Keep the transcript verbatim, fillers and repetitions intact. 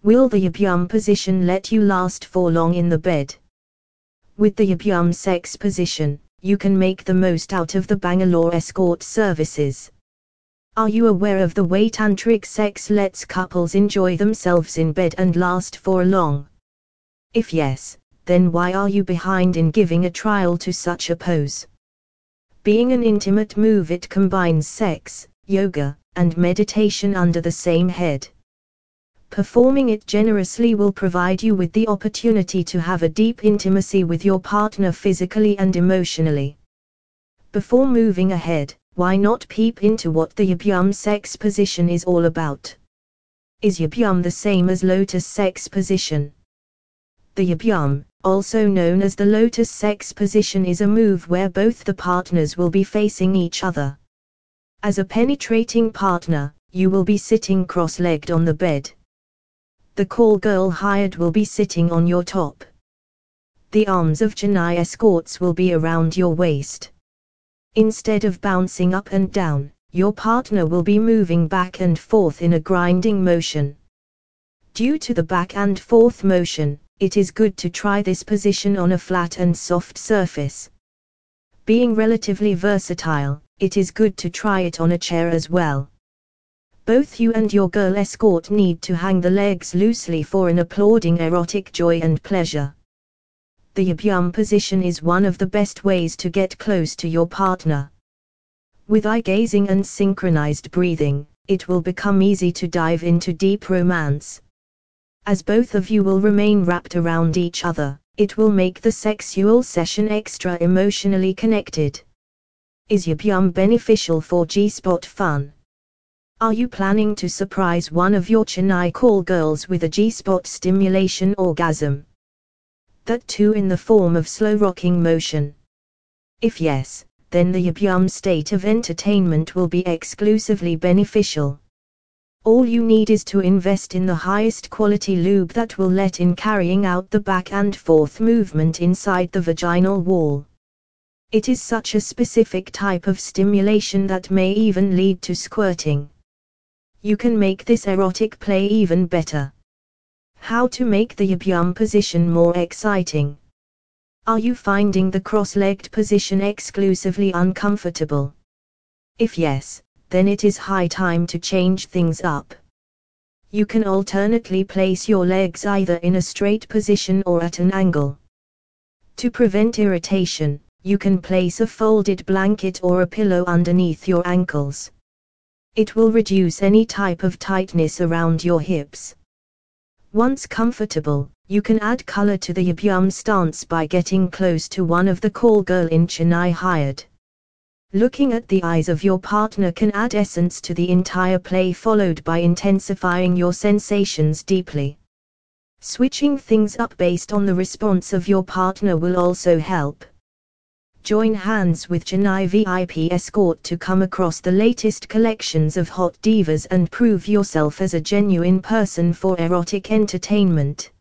Will the Yum position let you last for long in the bed? With the Yum sex position, you can make the most out of the Bangalore escort services. Are you aware of the way tantric sex lets couples enjoy themselves in bed and last for long? If yes, then why are you behind in giving a trial to such a pose? Being an intimate move, it combines sex, yoga, and meditation under the same head. Performing it generously will provide you with the opportunity to have a deep intimacy with your partner physically and emotionally. Before moving ahead, why not peep into what the Yum sex position is all about? Is Yum the same as lotus sex position? The Yum, also known as the lotus sex position, is a move where both the partners will be facing each other. As a penetrating partner, you will be sitting cross-legged on the bed. The call girl hired will be sitting on your top. The arms of Chennai escorts will be around your waist. Instead of bouncing up and down, your partner will be moving back and forth in a grinding motion. Due to the back and forth motion, it is good to try this position on a flat and soft surface. Being relatively versatile, it is good to try it on a chair as well. Both you and your girl escort need to hang the legs loosely for an applauding erotic joy and pleasure. The Yum position is one of the best ways to get close to your partner. With eye gazing and synchronized breathing, it will become easy to dive into deep romance. As both of you will remain wrapped around each other, it will make the sexual session extra emotionally connected. Is Yum beneficial for G-spot fun? Are you planning to surprise one of your Chennai call girls with a G-spot stimulation orgasm? That too in the form of slow rocking motion. If yes, then the Yum state of entertainment will be exclusively beneficial. All you need is to invest in the highest quality lube that will let in carrying out the back and forth movement inside the vaginal wall. It is such a specific type of stimulation that may even lead to squirting. You can make this erotic play even better. How to make the Yum position more exciting? Are you finding the cross-legged position exclusively uncomfortable? If yes, then it is high time to change things up. You can alternately place your legs either in a straight position or at an angle. To prevent irritation, you can place a folded blanket or a pillow underneath your ankles. It will reduce any type of tightness around your hips. Once comfortable, you can add color to the Yum stance by getting close to one of the call girl in Chennai hired. Looking at the eyes of your partner can add essence to the entire play, followed by intensifying your sensations deeply. Switching things up based on the response of your partner will also help. Join hands with Chennai V I P Escort to come across the latest collections of hot divas and prove yourself as a genuine person for erotic entertainment.